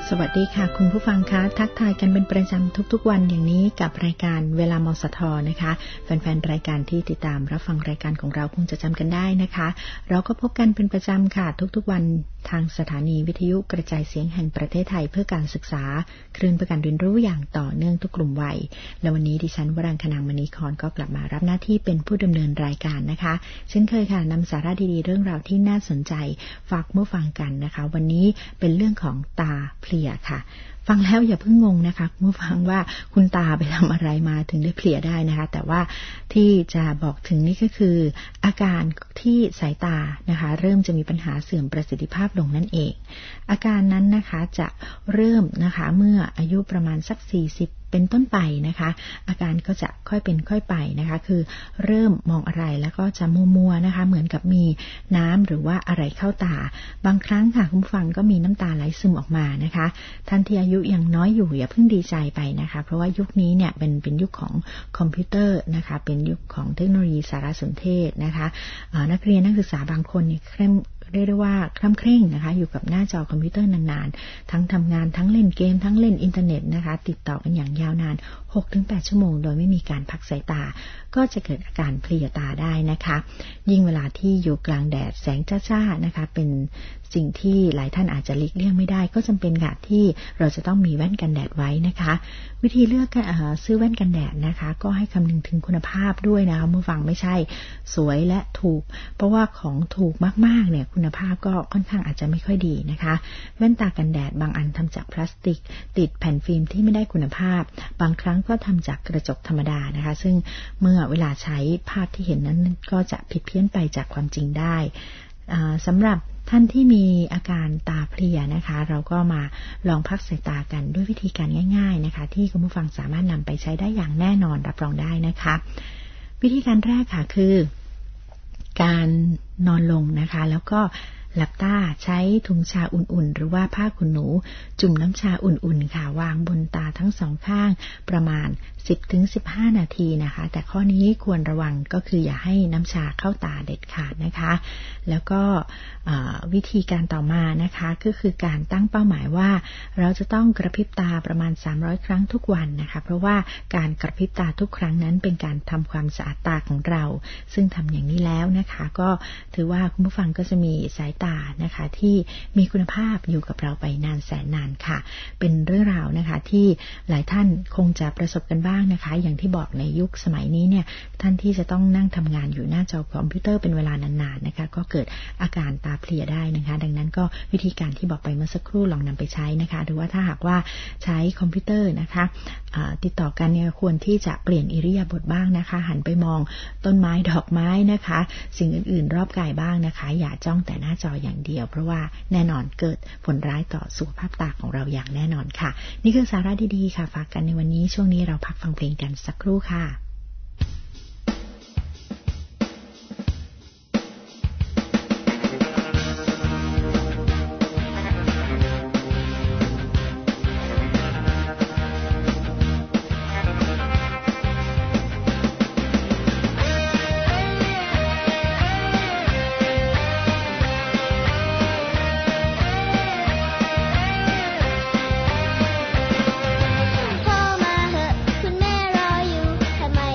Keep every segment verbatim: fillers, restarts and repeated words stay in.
สวัสดีค่ะคุณผู้ฟังคะทักทายกันเป็นประจำทุกๆวันอย่างนี้กับรายการเวลามสทนะคะแฟนๆรายการที่ติดตามรับฟังรายการของเราคงจะจำกันได้นะคะเราก็พบกันเป็นประจำค่ะทุกๆวันทางสถานีวิทยุกระจายเสียงแห่งประเทศไทยเพื่อการศึกษาคลื่นเพื่อการเรียนรู้อย่างต่อเนื่องทุกกลุ่มวัยและวันนี้ดิฉันวรังคณางมณีครก็กลับมารับหน้าที่เป็นผู้ดำเนินรายการนะคะเช่นเคยค่ะนำสาระดีๆเรื่องราวที่น่าสนใจฝากเมื่อฟังกันนะคะวันนี้เป็นเรื่องของตาเพลียค่ะฟังแล้วอย่าเพิ่งงงนะคะคุณผู้ฟังว่าคุณตาไปทำอะไรมาถึงได้เพลียได้นะคะแต่ว่าที่จะบอกถึงนี่ก็คืออาการที่สายตานะคะเริ่มจะมีปัญหาเสื่อมประสิทธิภาพลงนั่นเองอาการนั้นนะคะจะเริ่มนะคะเมื่ออายุประมาณสักสี่สิบเป็นต้นไปนะคะอาการก็จะค่อยเป็นค่อยไปนะคะคือเริ่มมองอะไรแล้วก็จะมัวๆนะคะเหมือนกับมีน้ำหรือว่าอะไรเข้าตาบางครั้งค่ะคุณผู้ฟังก็มีน้ำตาไหลซึมออกมานะคะท่านที่อายุยังน้อยอยู่อย่าเพิ่งดีใจไปนะคะเพราะว่ายุคนี้เนี่ยเป็นเป็นยุคของคอมพิวเตอร์นะคะเป็นยุคของเทคโนโลยีสารสนเทศนะคะนักเรียนนักศึกษาบางคนเนี่ยเคร่งเรียกได้ว่าคร่ำเคร่งนะคะอยู่กับหน้าจอคอมพิวเตอร์นานๆทั้งทำงานทั้งเล่นเกมทั้งเล่นอินเทอร์เน็ตนะคะติดต่อกันอย่างยาวนาน หกถึงแปด ชั่วโมงโดยไม่มีการพักสายตาก็จะเกิดอาการเพลียตาได้นะคะยิ่งเวลาที่อยู่กลางแดดแสงจ้าๆนะคะเป็นสิ่งที่หลายท่านอาจจะหลีกเลี่ยงไม่ได้ก็จำเป็นค่ะที่เราจะต้องมีแว่นกันแดดไว้นะคะวิธีเลือกซื้อแว่นกันแดดนะคะก็ให้คำนึงถึงคุณภาพด้วยนะคะผู้ฟังไม่ใช่สวยและถูกเพราะว่าของถูกมากๆเนี่ยคุณภาพก็ค่อนข้างอาจจะไม่ค่อยดีนะคะแว่นตากันแดดบางอันทำจากพลาสติกติดแผ่นฟิล์มที่ไม่ได้คุณภาพบางครั้งก็ทำจากกระจกธรรมดานะคะซึ่งเมื่อเวลาใช้ภาพที่เห็นนั้นก็จะผิดเพี้ยนไปจากความจริงได้สำหรับท่านที่มีอาการตาเพลียนะคะเราก็มาลองพักสายตากันด้วยวิธีการง่ายๆนะคะที่คุณผู้ฟังสามารถนำไปใช้ได้อย่างแน่นอนรับรองได้นะคะวิธีการแรกค่ะคือการนอนลงนะคะแล้วก็หลับตาใช้ถุงชาอุ่นๆหรือว่าผ้าขนหนูจุ่มน้ำชาอุ่นๆค่ะวางบนตาทั้งสองข้างประมาณ สิบถึงสิบห้า นาทีนะคะแต่ข้อนี้ควรระวังก็คืออย่าให้น้ำชาเข้าตาเด็ดขาดนะคะแล้วก็วิธีการต่อมานะคะก็คือการตั้งเป้าหมายว่าเราจะต้องกระพริบตาประมาณสามร้อยครั้งทุกวันนะคะเพราะว่าการกระพริบตาทุกครั้งนั้นเป็นการทำความสะอาดตาของเราซึ่งทำอย่างนี้แล้วนะคะก็ถือว่าคุณผู้ฟังก็จะมีสายตานะคะที่มีคุณภาพอยู่กับเราไปนานแสนนานค่ะเป็นเรื่องราวนะคะที่หลายท่านคงจะประสบกันบ้างนะคะอย่างที่บอกในยุคสมัยนี้เนี่ยท่านที่จะต้องนั่งทำงานอยู่หน้าจอคอมพิวเตอร์เป็นเวลานานๆนะคะก็เกิดอาการตาเพลียได้นะคะดังนั้นก็วิธีการที่บอกไปเมื่อสักครู่ลองนำไปใช้นะคะหรือว่าถ้าหากว่าใช้คอมพิวเตอร์นะคะติดต่อกันเนี่ยควรที่จะเปลี่ยนอิริยาบถบ้างนะคะหันไปมองต้นไม้ดอกไม้นะคะสิ่งอื่นๆรอบกายบ้างนะคะอย่าจ้องแต่หน้าจออย่างเดียวเพราะว่าแน่นอนเกิดผลร้ายต่อสุขภาพตาของเราอย่างแน่นอนค่ะนี่คือสาระดีๆค่ะฝากกันในวันนี้ช่วงนี้เราพักฟังเพลงกันสักครู่ค่ะโทรมาเหอะคุณแม่รออยู่ทำไม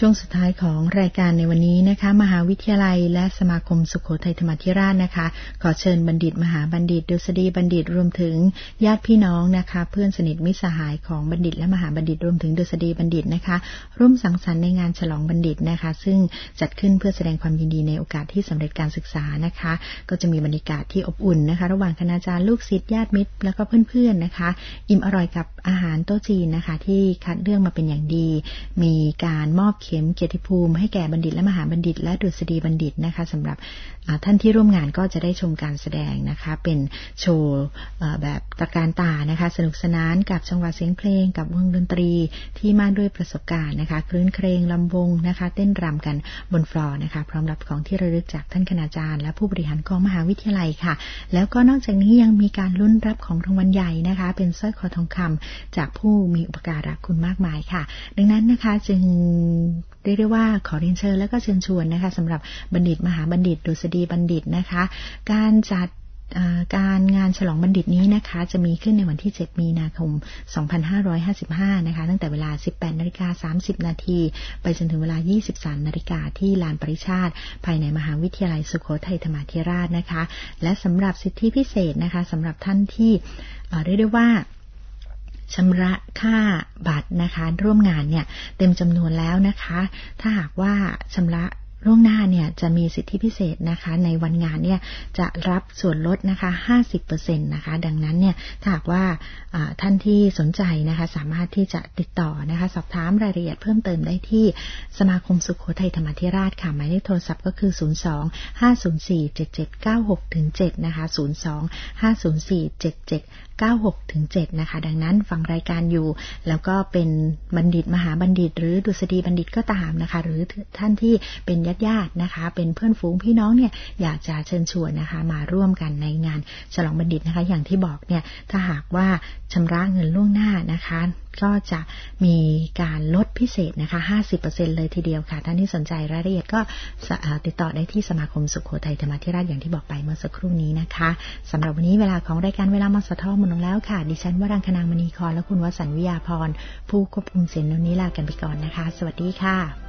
ช่วงสุดท้ายของรายการในวันนี้นะคะมหาวิทยาลัยและสมาคมสุโขทัยธรรมาธิราชนะคะขอเชิญบัณฑิตมหาบัณฑิตดุษฎีบัณฑิตรวมถึงญาติพี่น้องนะคะเพื่อนสนิทมิตรสหายของบัณฑิตและมหาบัณฑิตรวมถึงดุษฎีบัณฑิตนะคะร่วมสังสรรค์ในงานฉลองบัณฑิตนะคะซึ่งจัดขึ้นเพื่อแสดงความยินดีในโอกาสที่สำเร็จการศึกษานะคะก็จะมีบรรยากาศที่อบอุ่นนะคะระหว่างคณาจารย์ลูกศิษย์ญาติมิตรแล้วก็เพื่อนๆนะคะอิ่มอร่อยกับอาหารโต๊ะจีนนะคะที่คัดเลือกมาเป็นอย่างดีมีการมอบเข็มเกียรติภูมิให้แก่บัณฑิตและมหาบัณฑิตและดุษฎีบัณฑิตนะคะสำหรับท่านที่ร่วมงานก็จะได้ชมการแสดงนะคะเป็นโชว์แบบตระการตานะคะสนุกสนานกับจังหวะเสียงเพลงกับวงดนตรีที่มากด้วยประสบการณ์นะคะคลื่นเครงลำวงนะคะเต้นรำกันบนฟลอร์นะคะพร้อมรับของที่ระลึกจากท่านคณาจารย์และผู้บริหารของมหาวิทยาลัยค่ะแล้วก็นอกจากนี้ยังมีการลุ้นรับของรางวัลใหญ่นะคะเป็นสร้อยคอทองคำจากผู้มีอุปการะคุณมากมายค่ะดังนั้นนะคะจึงเรียกได้ว่าขอเรียนเชิญและก็เชิญชวนนะคะสำหรับบัณฑิตมหาบัณฑิตดุษฎีบัณฑิตนะคะการจัดการงานฉลองบัณฑิตนี้นะคะจะมีขึ้นในวันที่เจ็ดมีนาคมสองพันห้าร้อยห้าสิบห้านะคะตั้งแต่เวลา สิบแปดนาฬิกาสามสิบนาทีไปจนถึงเวลา ยี่สิบสามนาฬิกาที่ลานปริชาติภายในมหาวิทยาลัยสุโขทัยธรรมาธิราชนะคะและสำหรับสิทธิพิเศษนะคะสำหรับท่านที่เรียกได้ว่าชำระค่าบัตรนะคะร่วมงานเนี่ยเต็มจำนวนแล้วนะคะถ้าหากว่าชำระล่วงหน้าเนี่ยจะมีสิทธิพิเศษนะคะในวันงานเนี่ยจะรับส่วนลดนะคะ ห้าสิบเปอร์เซ็นต์ นะคะดังนั้นเนี่ยถ้าหากว่าท่านที่สนใจนะคะสามารถที่จะติดต่อนะคะสอบถามรายละเอียดเพิ่มเติมได้ที่สมาคมสุโขทัยธรรมาธิราชค่ะหมายเลขโทรศัพท์ก็คือศูนย์ สอง ห้า ศูนย์ สี่ เจ็ด เจ็ด เก้า หก เจ็ด นะคะศูนย์ สอง ห้า ศูนย์ สี่ เจ็ด เจ็ด เก้า หก เจ็ด นะคะดังนั้นฟังรายการอยู่แล้วก็เป็นบัณฑิตมหาบัณฑิตหรือดุษฎีบัณฑิตก็ตามนะคะหรือท่านที่เป็นญาติๆนะคะเป็นเพื่อนฝูงพี่น้องเนี่ยอยากจะเชิญชวนนะคะมาร่วมกันในงานฉลองบัณฑิตนะคะอย่างที่บอกเนี่ยถ้าหากว่าชำระเงินล่วงหน้านะคะก็จะมีการลดพิเศษนะคะ ห้าสิบเปอร์เซ็นต์ เลยทีเดียวค่ะท่านที่สนใจรายละเอียดก็ติดต่อได้ที่สมาคมสุโขทัยธรรมาธิราชอย่างที่บอกไปเมื่อสักครู่นี้นะคะสำหรับวันนี้เวลาของรายการเวลามสทหมดลงแล้วค่ะดิฉันวรังคนางมณีครและคุณวสันต์วิยาพรผู้ควบคุมเสียงนี้ลากันไปก่อนนะคะสวัสดีค่ะ